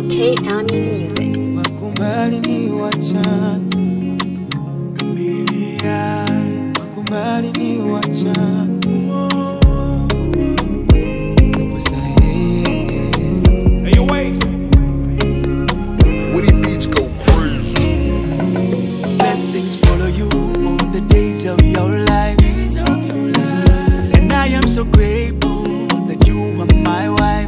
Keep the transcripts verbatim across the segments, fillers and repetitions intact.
K Ami Music. Wakumbali ni wachan Chameleon. Wakumbali ni wachan Hey, your waves. Woody Beats go crazy. Blessings follow you all the days of your life. And I am so grateful that you are my wife.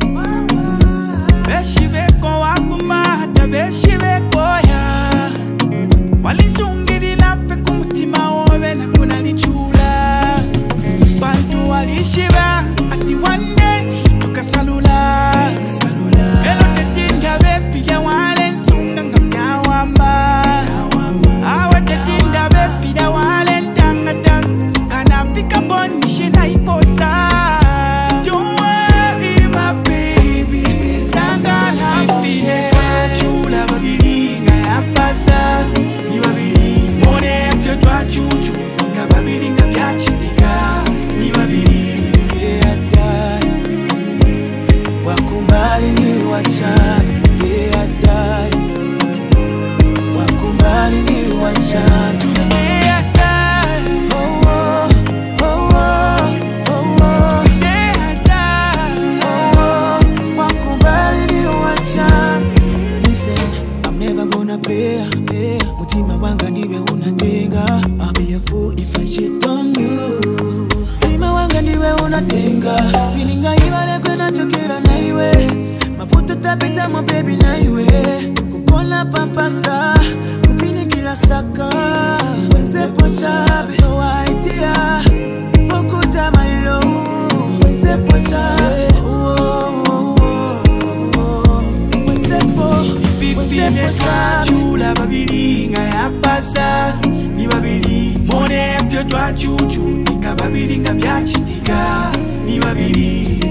Beshiveko wakumata, beshiveko ya walisungiri nafe kumutima owe na kuna lichula bantu walishiba ati one day tukasalula Elo tetinda bepi ya wale nsunga ngapya wamba Awa tetinda bepi ya wale ntangata kanapika boni shena iposa Don't worry my baby Sanga lapine chula babili nga ya pasa Ni babili mone mpyo twa chuchu Nika babili nga pya chitika Ni babili yeah die Wakumbali ni wachan yeah die Wakumbali ni wachan yeah die oh oh oh oh oh oh yeah die oh oh Wakumbali ni wachan Listen, I'm never gonna play Mutima wanga ndiwe unatenga I'll be a fool if I cheat on you Mutima wanga ndiwe unatenga Sininga ibale kwena chokera na iwe Mafuta tapita mo baby na iwe Kukola pampasa Kupini kila saka Wenze pochabe No idea Pokuta my love Wenze pochabe Oh oh oh oh oh Wenze po Wenze pochabe Chula babili nga ya pasa Ni babili Mone mpyo twa chuchu Nika babili nga pya chitika Ni babili